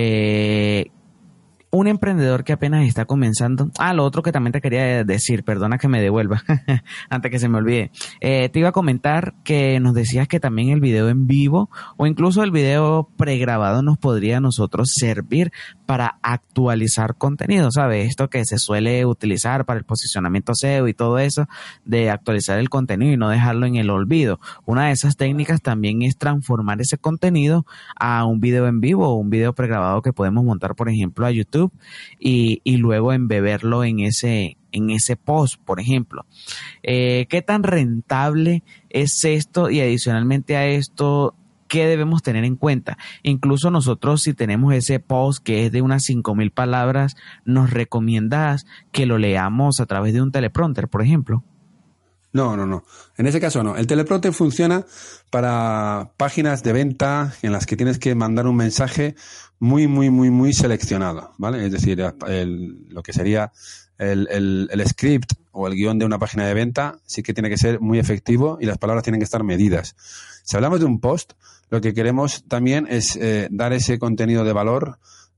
un emprendedor que apenas está comenzando. Lo otro que también te quería decir, perdona que me devuelva, antes que se me olvide. Te iba a comentar que nos decías que también el video en vivo o incluso el video pregrabado nos podría a nosotros servir para actualizar contenido, ¿sabes? Esto que se suele utilizar para el posicionamiento SEO y todo eso, de actualizar el contenido y no dejarlo en el olvido. Una de esas técnicas también es transformar ese contenido a un video en vivo o un video pregrabado que podemos montar, por ejemplo, a YouTube y luego embeberlo en ese post, por ejemplo. ¿Qué tan rentable es esto? Y adicionalmente a esto, ¿qué debemos tener en cuenta? Incluso nosotros, si tenemos ese post que es de unas 5,000 palabras, ¿nos recomiendas que lo leamos a través de un teleprompter, por ejemplo? No. En ese caso no. El teleprompter funciona para páginas de venta en las que tienes que mandar un mensaje muy seleccionado, ¿vale? Es decir, lo que sería el script o el guión de una página de venta sí que tiene que ser muy efectivo y las palabras tienen que estar medidas. Si hablamos de un post, lo que queremos también es dar ese contenido de valor,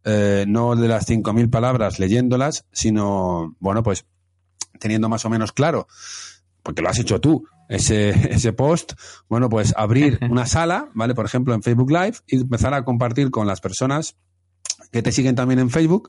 no de las 5,000 palabras leyéndolas, sino, bueno, pues teniendo más o menos claro, porque lo has hecho tú, ese post, bueno, pues abrir una sala, ¿vale? Por ejemplo, en Facebook Live y empezar a compartir con las personas que te siguen también en Facebook,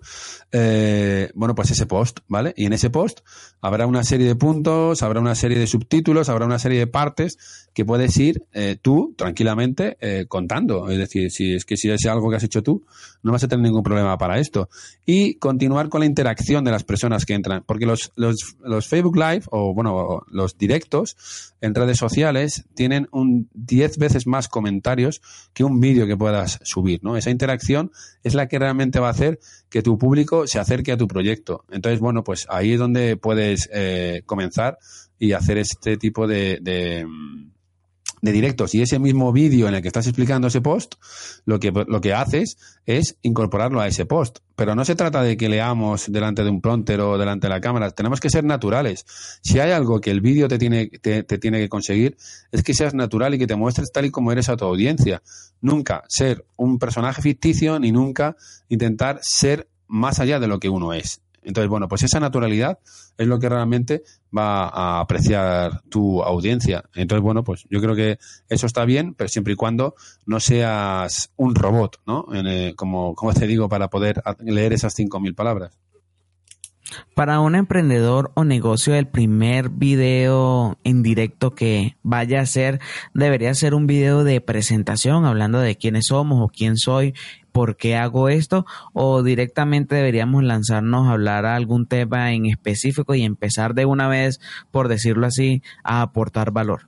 bueno, pues ese post, ¿vale? Y en ese post habrá una serie de puntos, habrá una serie de subtítulos, habrá una serie de partes que puedes ir tú tranquilamente contando. Es decir, si es algo que has hecho tú, no vas a tener ningún problema para esto. Y continuar con la interacción de las personas que entran, porque los Facebook Live o, bueno, los directos en redes sociales tienen 10 veces más comentarios que un vídeo que puedas subir, ¿no? Esa interacción es la que realmente va a hacer que tu público se acerque a tu proyecto. Entonces, bueno, pues ahí es donde puedes comenzar y hacer este tipo de directos. Y ese mismo vídeo en el que estás explicando ese post, lo que haces es incorporarlo a ese post. Pero no se trata de que leamos delante de un prompter o delante de la cámara. Tenemos que ser naturales. Si hay algo que el vídeo te tiene que conseguir, es que seas natural y que te muestres tal y como eres a tu audiencia. Nunca ser un personaje ficticio ni nunca intentar ser más allá de lo que uno es. Entonces, bueno, pues esa naturalidad es lo que realmente va a apreciar tu audiencia. Entonces, bueno, pues yo creo que eso está bien, pero siempre y cuando no seas un robot, ¿no? Como te digo, para poder leer esas 5,000 palabras. Para un emprendedor o negocio, el primer video en directo que vaya a hacer debería ser un video de presentación hablando de quiénes somos o quién soy, por qué hago esto, o directamente deberíamos lanzarnos a hablar a algún tema en específico y empezar de una vez, por decirlo así, a aportar valor.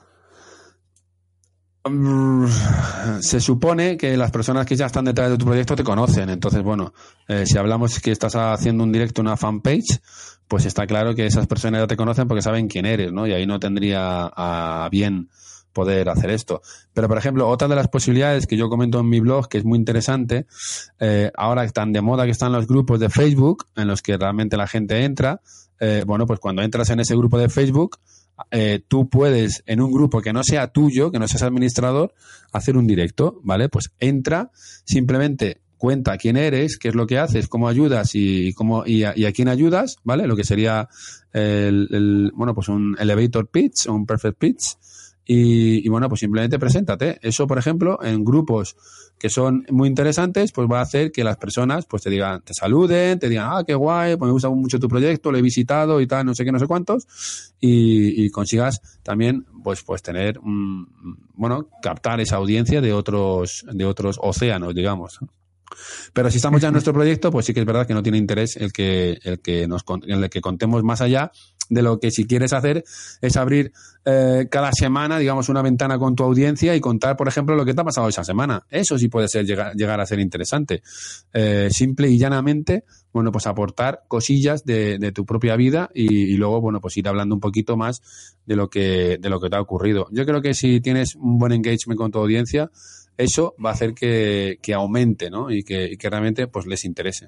Se supone que las personas que ya están detrás de tu proyecto te conocen. Entonces, bueno, si hablamos que estás haciendo un directo en una fanpage, pues está claro que esas personas ya te conocen porque saben quién eres, ¿no? Y ahí no tendría a bien poder hacer esto. Pero, por ejemplo, otra de las posibilidades que yo comento en mi blog, que es muy interesante, ahora tan de moda que están los grupos de Facebook, en los que realmente la gente entra, bueno, pues cuando entras en ese grupo de Facebook, tú puedes, en un grupo que no sea tuyo, que no seas administrador, hacer un directo, ¿vale? Pues entra, simplemente cuenta quién eres, qué es lo que haces, cómo ayudas y a quién ayudas, ¿vale? Lo que sería bueno, pues un elevator pitch o un perfect pitch. Y bueno, pues simplemente preséntate. Eso, por ejemplo, en grupos que son muy interesantes, pues va a hacer que las personas pues te saluden, te digan, qué guay, pues me gusta mucho tu proyecto, lo he visitado y tal, no sé qué, no sé cuántos, y consigas también pues tener bueno, captar esa audiencia de otros océanos, digamos. Pero si estamos ya en nuestro proyecto, pues sí que es verdad que no tiene interés el que contemos más allá de lo que si quieres hacer es abrir cada semana, digamos, una ventana con tu audiencia y contar, por ejemplo, lo que te ha pasado esa semana. Eso sí puede ser llegar a ser interesante. Simple y llanamente, bueno, pues aportar cosillas de tu propia vida y luego, bueno, pues ir hablando un poquito más de lo que te ha ocurrido. Yo creo que si tienes un buen engagement con tu audiencia, eso va a hacer que aumente, ¿no? Y que realmente pues les interese.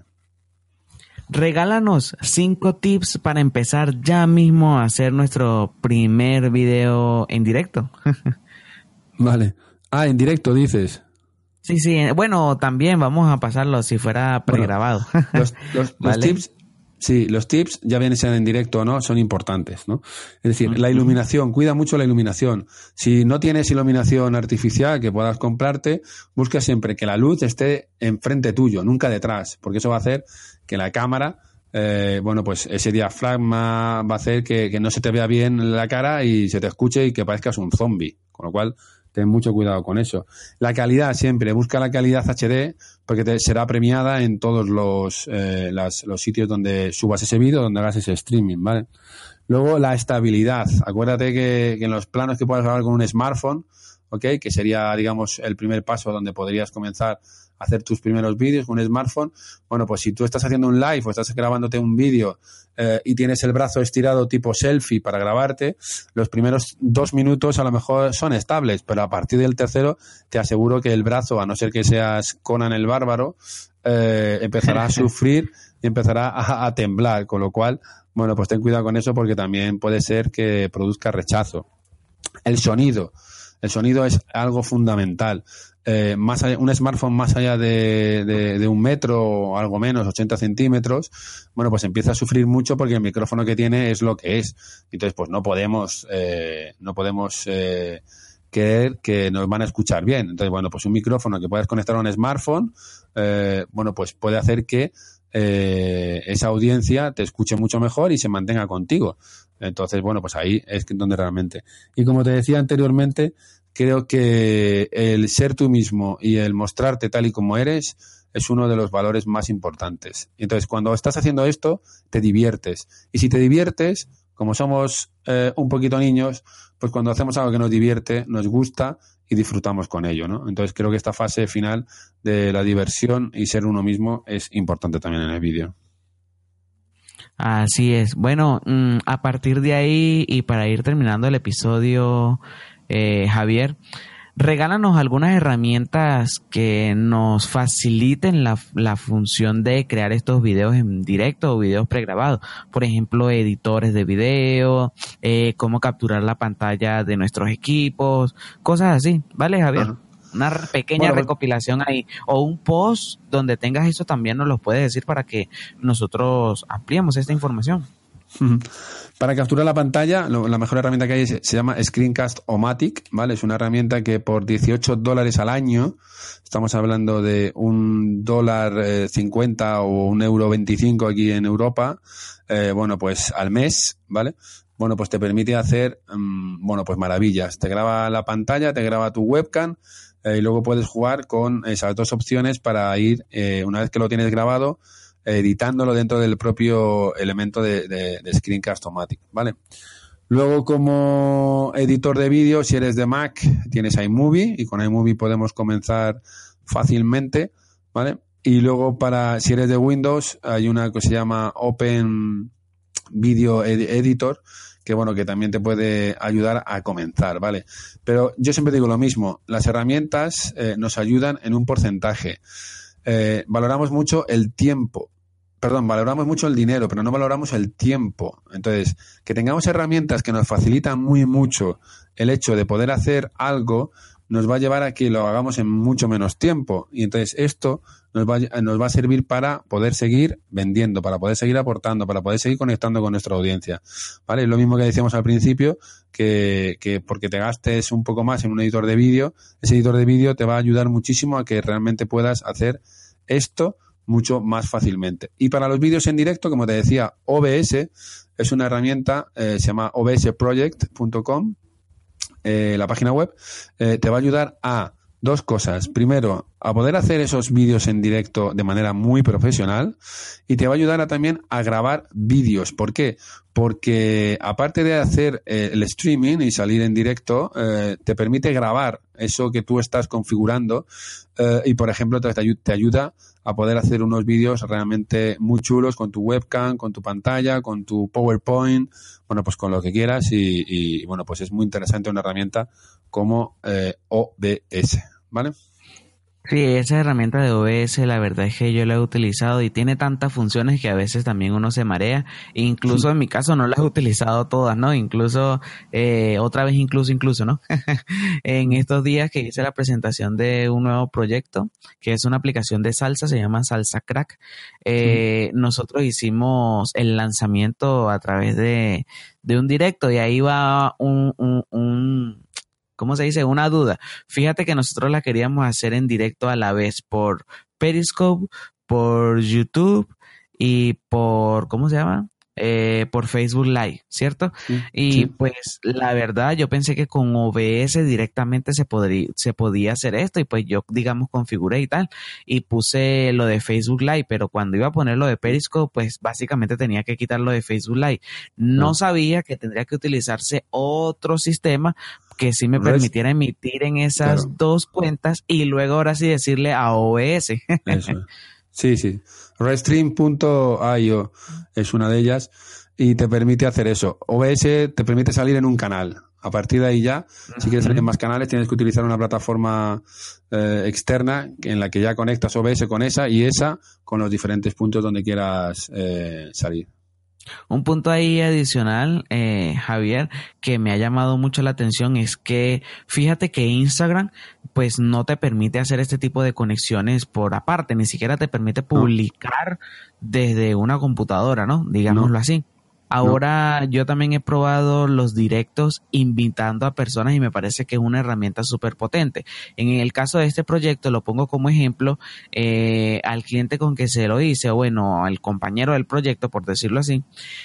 Regálanos 5 tips para empezar ya mismo a hacer nuestro primer video en directo. Vale. En directo dices. Sí. Bueno, también vamos a pasarlo si fuera pregrabado. Bueno, los ¿Vale? tips, sí, los tips, ya bien sean en directo o no, son importantes, ¿no? Es decir, la iluminación, cuida mucho la iluminación. Si no tienes iluminación artificial que puedas comprarte, busca siempre que la luz esté enfrente tuyo, nunca detrás, porque eso va a hacer que la cámara, bueno, pues ese diafragma va a hacer que no se te vea bien la cara y se te escuche y que parezcas un zombie, con lo cual ten mucho cuidado con eso. La calidad siempre, busca la calidad HD porque será premiada en todos los sitios donde subas ese vídeo, donde hagas ese streaming, ¿vale? Luego la estabilidad. Acuérdate que en los planos que puedas grabar con un smartphone, ¿ok? Que sería, digamos, el primer paso donde podrías comenzar a hacer tus primeros vídeos con un smartphone. Bueno, pues si tú estás haciendo un live o estás grabándote un vídeo y tienes el brazo estirado tipo selfie para grabarte, los primeros 2 minutos a lo mejor son estables, pero a partir del tercero te aseguro que el brazo, a no ser que seas Conan el Bárbaro, empezará a sufrir y empezará a temblar, con lo cual, bueno, pues ten cuidado con eso porque también puede ser que produzca rechazo. El sonido es algo fundamental. Más allá, un smartphone más allá de 1 metro o algo menos, 80 centímetros, bueno, pues empieza a sufrir mucho porque el micrófono que tiene es lo que es. Entonces, pues no podemos creer que nos van a escuchar bien. Entonces, bueno, pues un micrófono que puedas conectar a un smartphone, bueno, pues puede hacer que esa audiencia te escuche mucho mejor y se mantenga contigo. Entonces, bueno, pues ahí es donde realmente. Y como te decía anteriormente, creo que el ser tú mismo y el mostrarte tal y como eres es uno de los valores más importantes. Entonces, cuando estás haciendo esto, te diviertes. Y si te diviertes, como somos un poquito niños, pues cuando hacemos algo que nos divierte, nos gusta y disfrutamos con ello, ¿no? Entonces, creo que esta fase final de la diversión y ser uno mismo es importante también en el vídeo. Así es. Bueno, a partir de ahí y para ir terminando el episodio, Javier, regálanos algunas herramientas que nos faciliten la función de crear estos videos en directo o videos pregrabados. Por ejemplo, editores de video, cómo capturar la pantalla de nuestros equipos, cosas así. ¿Vale, Javier? Ajá. Una pequeña recopilación ahí o un post donde tengas eso también nos lo puedes decir para que nosotros ampliemos esta información. Para capturar la pantalla, la mejor herramienta que hay se llama Screencast-O-Matic, ¿vale? Es una herramienta que por $18 al año, estamos hablando de $1.50 o €1.25 aquí en Europa, bueno, pues al mes, ¿vale? Bueno, pues te permite hacer, bueno, pues maravillas. Te graba la pantalla, te graba tu webcam y luego puedes jugar con esas 2 opciones para ir, una vez que lo tienes grabado, editándolo dentro del propio elemento de Screencast-O-Matic, ¿vale? Luego, como editor de vídeo, si eres de Mac, tienes iMovie y con iMovie podemos comenzar fácilmente, ¿vale? Y luego, si eres de Windows, hay una que se llama Open Video Editor, que bueno, que también te puede ayudar a comenzar, ¿vale? Pero yo siempre digo lo mismo, las herramientas nos ayudan en un porcentaje. Valoramos mucho el tiempo. Valoramos mucho el dinero, pero no valoramos el tiempo. Entonces, que tengamos herramientas que nos facilitan muy mucho el hecho de poder hacer algo, nos va a llevar a que lo hagamos en mucho menos tiempo. Y entonces esto nos va a servir para poder seguir vendiendo, para poder seguir aportando, para poder seguir conectando con nuestra audiencia, ¿vale? Es lo mismo que decíamos al principio, que porque te gastes un poco más en un editor de vídeo, ese editor de vídeo te va a ayudar muchísimo a que realmente puedas hacer esto mucho más fácilmente. Y para los vídeos en directo, como te decía, OBS es una herramienta, se llama obsproject.com, la página web, te va a ayudar a dos cosas. Primero, a poder hacer esos vídeos en directo de manera muy profesional, y te va a ayudar también a grabar vídeos. ¿Por qué? Porque aparte de hacer el streaming y salir en directo, te permite grabar eso que tú estás configurando y, por ejemplo, te ayuda a poder hacer unos vídeos realmente muy chulos con tu webcam, con tu pantalla, con tu PowerPoint, bueno, pues con lo que quieras y bueno, pues es muy interesante una herramienta como OBS, ¿vale? Sí, esa herramienta de OBS, la verdad es que yo la he utilizado y tiene tantas funciones que a veces también uno se marea. Incluso en mi caso no las he utilizado todas, ¿no? Incluso, otra vez incluso, ¿no? En estos días que hice la presentación de un nuevo proyecto, que es una aplicación de salsa, se llama Salsa Crack. Nosotros hicimos el lanzamiento a través de un directo y ahí va ¿cómo se dice? Una duda. Fíjate que nosotros la queríamos hacer en directo a la vez por Periscope, por YouTube y por, ¿cómo se llama? Por Facebook Live, ¿cierto? Sí, Y sí. pues la verdad yo pensé que con OBS directamente se podía hacer esto y pues yo digamos configuré y tal y puse lo de Facebook Live, pero cuando iba a poner lo de Periscope pues básicamente tenía que quitar lo de Facebook Live. No sabía que tendría que utilizarse otro sistema que sí me permitiera emitir en esas dos cuentas y luego ahora sí decirle a OBS. Eso. Sí. Restream.io es una de ellas y te permite hacer eso. OBS te permite salir en un canal. A partir de ahí ya, si quieres salir en más canales, tienes que utilizar una plataforma externa en la que ya conectas OBS con esa y esa con los diferentes puntos donde quieras salir. Un punto ahí adicional, Javier, que me ha llamado mucho la atención es que fíjate que Instagram pues no te permite hacer este tipo de conexiones por aparte, ni siquiera te permite publicar desde una computadora, ¿no? Digámoslo así. Ahora yo también he probado los directos invitando a personas y me parece que es una herramienta súper potente. En el caso de este proyecto lo pongo como ejemplo al cliente con que se lo hice, o bueno, al compañero del proyecto, por decirlo así.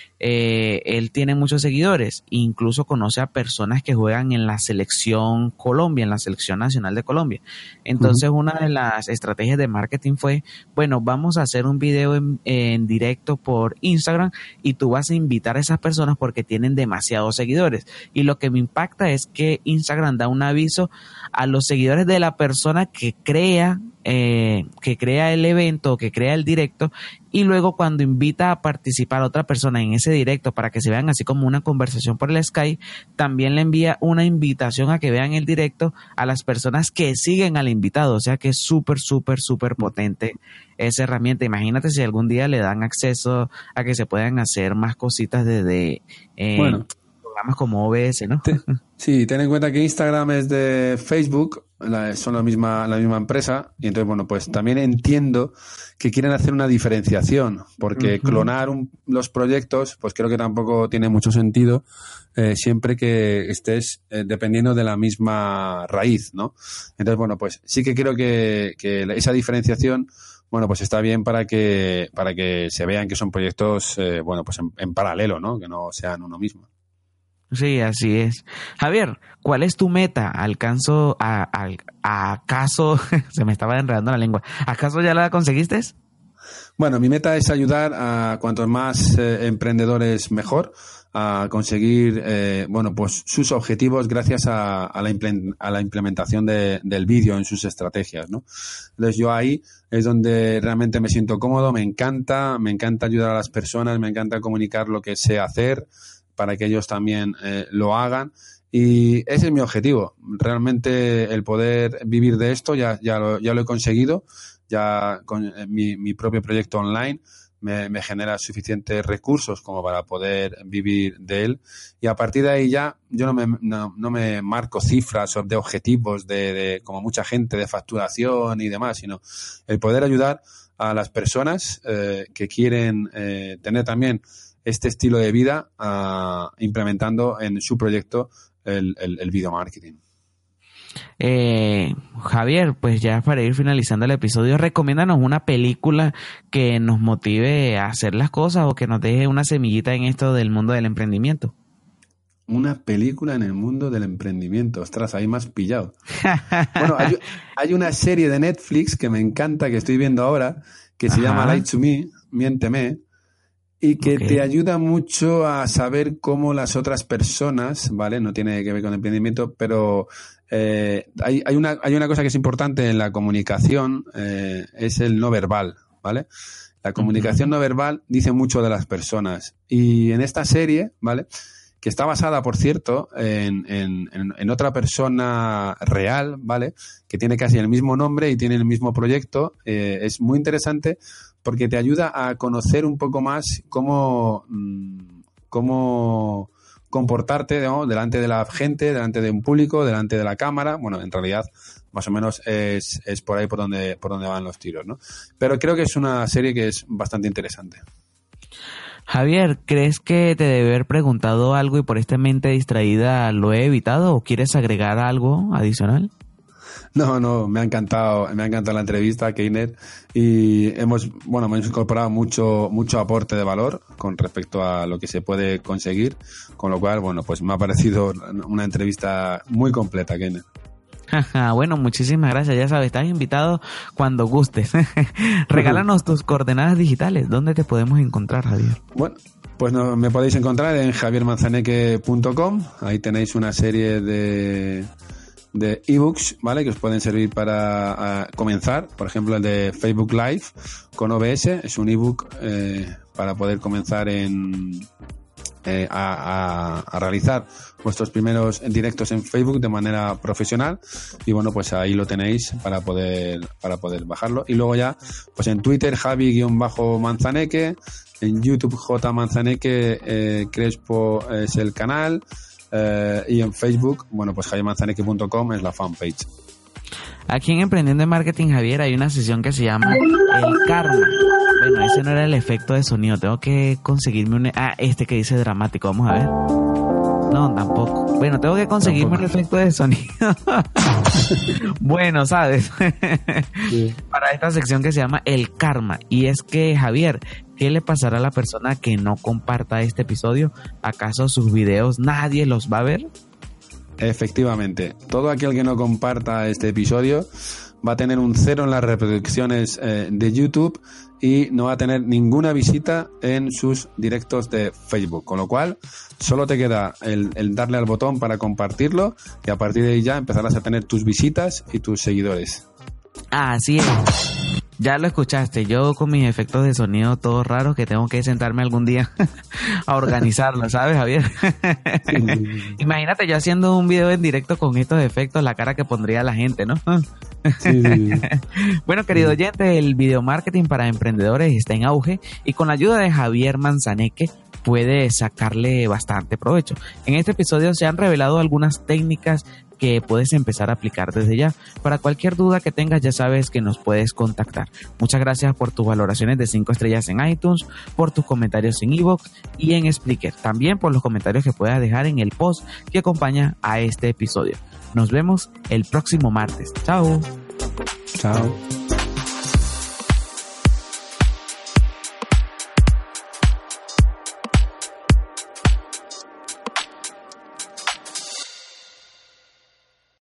Él tiene muchos seguidores, incluso conoce a personas que juegan en la selección Colombia, en la selección nacional de Colombia. Entonces una de las estrategias de marketing fue, bueno, vamos a hacer un video en directo por Instagram y tú vas a invitar a esas personas porque tienen demasiados seguidores. Y lo que me impacta es que Instagram da un aviso a los seguidores de la persona que crea el evento, que crea el directo, y luego cuando invita a participar a otra persona en ese directo para que se vean así como una conversación por el Skype, también le envía una invitación a que vean el directo a las personas que siguen al invitado. O sea que es súper potente esa herramienta. Imagínate si algún día le dan acceso a que se puedan hacer más cositas desde programas como OBS, ¿no? Sí, ten en cuenta que Instagram es de Facebook, son la misma empresa, y entonces, bueno, pues también entiendo que quieren hacer una diferenciación, porque clonar los proyectos, pues creo que tampoco tiene mucho sentido, siempre que estés dependiendo de la misma raíz, ¿no? Entonces, bueno, pues sí que creo que esa diferenciación, bueno, pues está bien para que se vean que son proyectos, bueno, pues en paralelo, ¿no? Que no sean uno mismo. Sí, así es. Javier, ¿cuál es tu meta? ¿Acaso se me estaba enredando la lengua? ¿Acaso ya la conseguiste? Bueno, mi meta es ayudar a cuantos más emprendedores mejor a conseguir, bueno, pues sus objetivos gracias a la implementación del vídeo en sus estrategias, ¿no? Entonces yo ahí es donde realmente me siento cómodo, me encanta ayudar a las personas, me encanta comunicar lo que sé hacer para que ellos también lo hagan, y ese es mi objetivo. Realmente el poder vivir de esto ya lo he conseguido, ya con mi propio proyecto online me genera suficientes recursos como para poder vivir de él, y a partir de ahí ya yo no me marco cifras de objetivos de como mucha gente de facturación y demás, sino el poder ayudar a las personas que quieren tener también este estilo de vida implementando en su proyecto el video marketing. Javier, pues ya para ir finalizando el episodio, recomiéndanos una película que nos motive a hacer las cosas o que nos deje una semillita en esto del mundo del emprendimiento. Una película en el mundo del emprendimiento. Ostras, ahí me has pillado. Bueno, hay una serie de Netflix que me encanta, que estoy viendo ahora, que se llama Lie to Me, Miénteme, y que te ayuda mucho a saber cómo las otras personas, ¿vale? No tiene que ver con emprendimiento, pero hay una cosa que es importante en la comunicación, es el no verbal, ¿vale? La comunicación no verbal dice mucho de las personas. Y en esta serie, ¿vale?, que está basada, por cierto, en otra persona real, ¿vale?, que tiene casi el mismo nombre y tiene el mismo proyecto. Es muy interesante porque te ayuda a conocer un poco más cómo comportarte, ¿no?, delante de la gente, delante de un público, delante de la cámara. Bueno, en realidad, más o menos es por ahí por donde van los tiros, ¿no? Pero creo que es una serie que es bastante interesante. Javier, ¿crees que te debe haber preguntado algo y por esta mente distraída lo he evitado o quieres agregar algo adicional? No, me ha encantado la entrevista, Keiner, y hemos incorporado mucho aporte de valor con respecto a lo que se puede conseguir, con lo cual, bueno, pues me ha parecido una entrevista muy completa, Keiner. Bueno, muchísimas gracias. Ya sabes, estás invitado cuando gustes. Regálanos tus coordenadas digitales. ¿Dónde te podemos encontrar, Javier? Bueno, pues me podéis encontrar en javiermanzaneque.com. Ahí tenéis una serie de ebooks, ¿vale?, que os pueden servir para comenzar. Por ejemplo, el de Facebook Live con OBS. Es un ebook para poder comenzar a realizar vuestros primeros directos en Facebook de manera profesional, y bueno, pues ahí lo tenéis para poder bajarlo. Y luego ya, pues en Twitter, Javi-Manzaneque, en YouTube, J Manzaneque Crespo es el canal, y en Facebook, bueno, pues javiermanzaneque.com es la fanpage. Aquí en Emprendiendo en Marketing, Javier, hay una sesión que se llama El Karma. Bueno, ese no era el efecto de sonido. Tengo que conseguirme este que dice dramático. Vamos a ver. No, tampoco. Bueno, tengo que conseguirme un efecto de sonido. Bueno, ¿sabes? Sí. Para esta sección que se llama El Karma. Y es que, Javier, ¿qué le pasará a la persona que no comparta este episodio? ¿Acaso sus videos nadie los va a ver? Efectivamente, todo aquel que no comparta este episodio va a tener un 0 en las reproducciones de YouTube y no va a tener ninguna visita en sus directos de Facebook, con lo cual solo te queda el darle al botón para compartirlo, y a partir de ahí ya empezarás a tener tus visitas y tus seguidores. Así es. Ya lo escuchaste, yo con mis efectos de sonido todos raros que tengo que sentarme algún día a organizarlo, ¿sabes, Javier? Imagínate yo haciendo un video en directo con estos efectos, la cara que pondría la gente, ¿no? Sí. Bueno, querido oyente, el video marketing para emprendedores está en auge y con la ayuda de Javier Manzaneque puede sacarle bastante provecho. En este episodio se han revelado algunas técnicas que puedes empezar a aplicar desde ya. Para cualquier duda que tengas, ya sabes que nos puedes contactar. Muchas gracias por tus valoraciones de 5 estrellas en iTunes, por tus comentarios en iVoox y en Spreaker. También por los comentarios que puedas dejar en el post que acompaña a este episodio. Nos vemos el próximo martes. Chao. Chao.